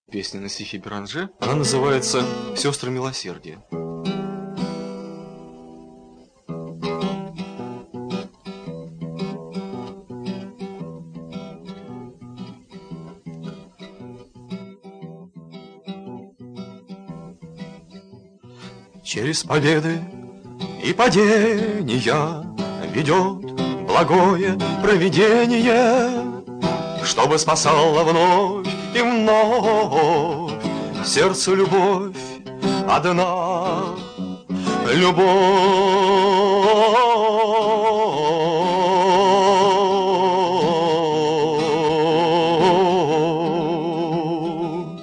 Песня на стихи Беранже, она называется «Сестры милосердия». Через победы и падения ведет благое провидение, чтобы спасало вновь и вновь сердцу любовь одна, любовь.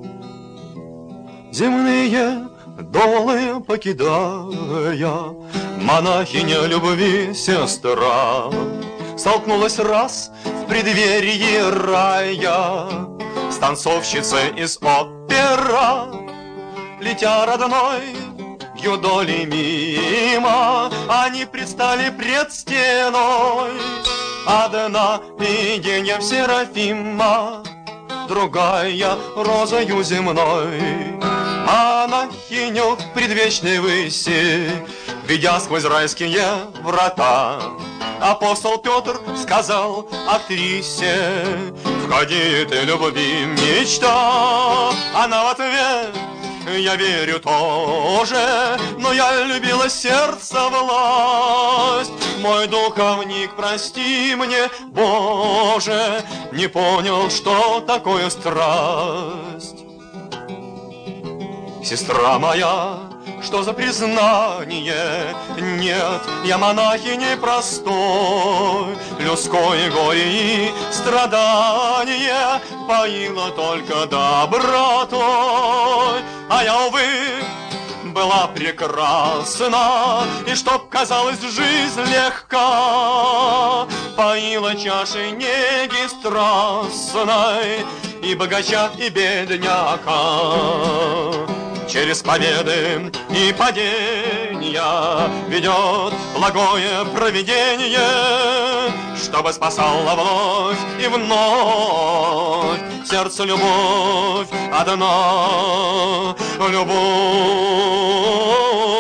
Земные долы покидая, монахиня любви сестра столкнулась раз в преддверии рая с танцовщицей из опера. Летя родной юдоли мимо, они предстали пред стеной. Одна виденьем Серафима, другая розою земной. Монахиню предвечной выси, ведя сквозь райские врата, апостол Петр сказал актрисе: «Входи ты, любви мечта». Она в ответ: «Я верю тоже, но я любила сердце власть. Мой духовник, прости мне, Боже, не понял, что такое страсть». Сестра моя, что за признание? Нет, я монахиней простой. Людское горе и страдание поила только добротой. А я, увы, была прекрасна, и чтоб казалась жизнь легка, поила чашей неги страстной и богача, и бедняка. Через победы и падения ведет благое провидение, чтобы спасало вновь и вновь сердцу любовь одна, любовь.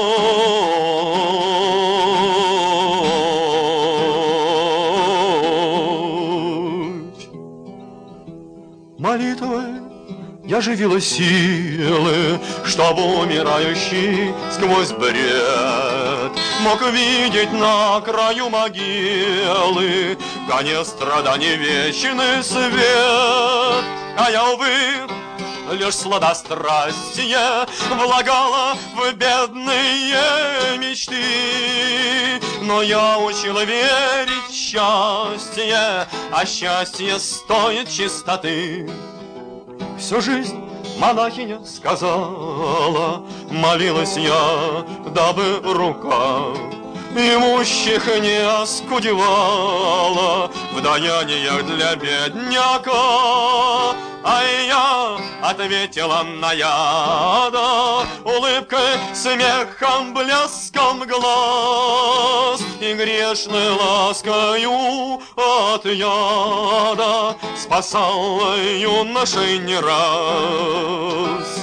Молитвой я живила силы, чтобы умирающий сквозь бред мог видеть на краю могилы конец страданий, вечный свет. А я, увы, лишь сладострастие влагала в бедные мечты, но я учила верить в счастье, а счастье стоит чистоты. Всю жизнь монахиня сказала, молилась я, дабы рука имущих не оскудевала в даяниях для бедняка. А я ответила наяда улыбкой, смехом, блеском глаз и грешной ласкою от яда спасала юношей не раз.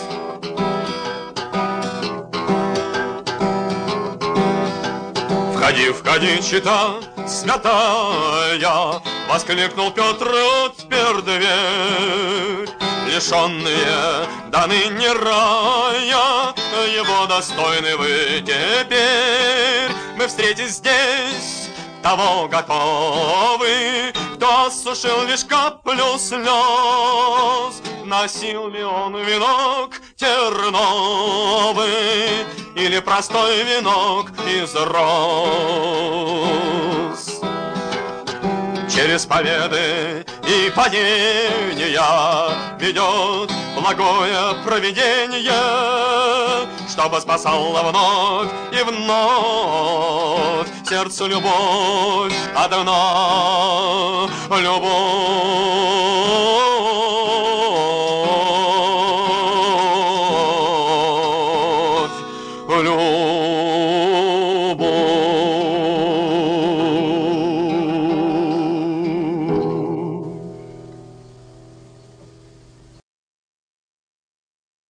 «Входи, входи, чита святая!» — воскликнул Петр, отпер дверь. Лишенные до ныне рая, его достойны вы теперь. Мы встретить здесь того готовы, кто осушил лишь каплю слез. Носил ли он венок терновый или простой венок из роз? Через победы и падения ведет благое провидение, чтобы спасало вновь и вновь сердцу любовь одна, любовь.